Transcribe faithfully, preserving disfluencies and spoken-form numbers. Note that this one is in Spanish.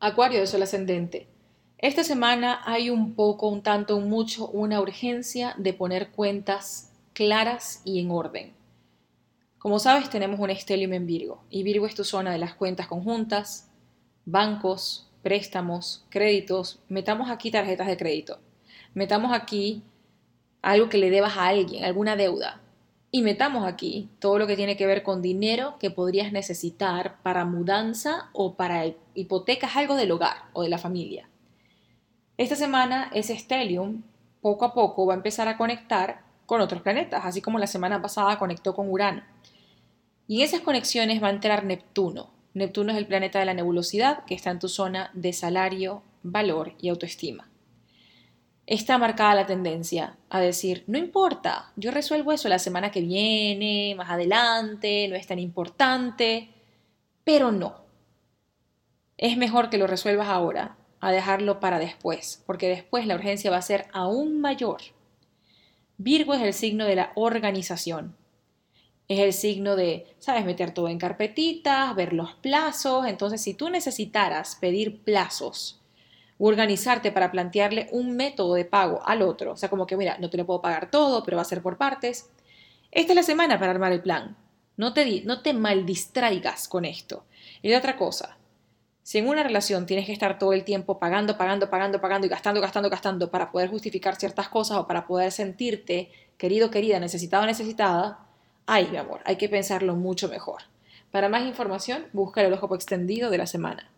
Acuario de Sol ascendente. Esta semana hay un poco, un tanto, un mucho, una urgencia de poner cuentas claras y en orden. Como sabes, tenemos un stellium en Virgo y Virgo es tu zona de las cuentas conjuntas, bancos, préstamos, créditos. Metamos aquí tarjetas de crédito. Metamos aquí algo que le debas a alguien, alguna deuda. Y metamos aquí todo lo que tiene que ver con dinero que podrías necesitar para mudanza o para hipotecas, algo del hogar o de la familia. Esta semana ese stellium poco a poco va a empezar a conectar con otros planetas, así como la semana pasada conectó con Urano. Y en esas conexiones va a entrar Neptuno. Neptuno es el planeta de la nebulosidad que está en tu zona de salario, valor y autoestima. Está marcada la tendencia a decir, no importa, yo resuelvo eso la semana que viene, más adelante, no es tan importante, pero no. Es mejor que lo resuelvas ahora a dejarlo para después, porque después la urgencia va a ser aún mayor. Virgo es el signo de la organización. Es el signo de, sabes, meter todo en carpetitas, ver los plazos. Entonces, si tú necesitaras pedir plazos o organizarte para plantearle un método de pago al otro, o sea, como que, mira, no te lo puedo pagar todo, pero va a ser por partes, esta es la semana para armar el plan. No te, no te mal distraigas con esto. Y de otra cosa, si en una relación tienes que estar todo el tiempo pagando, pagando, pagando, pagando y gastando, gastando, gastando para poder justificar ciertas cosas o para poder sentirte querido, querida, necesitado, necesitada, ay, mi amor, hay que pensarlo mucho mejor. Para más información, busca el horóscopo extendido de la semana.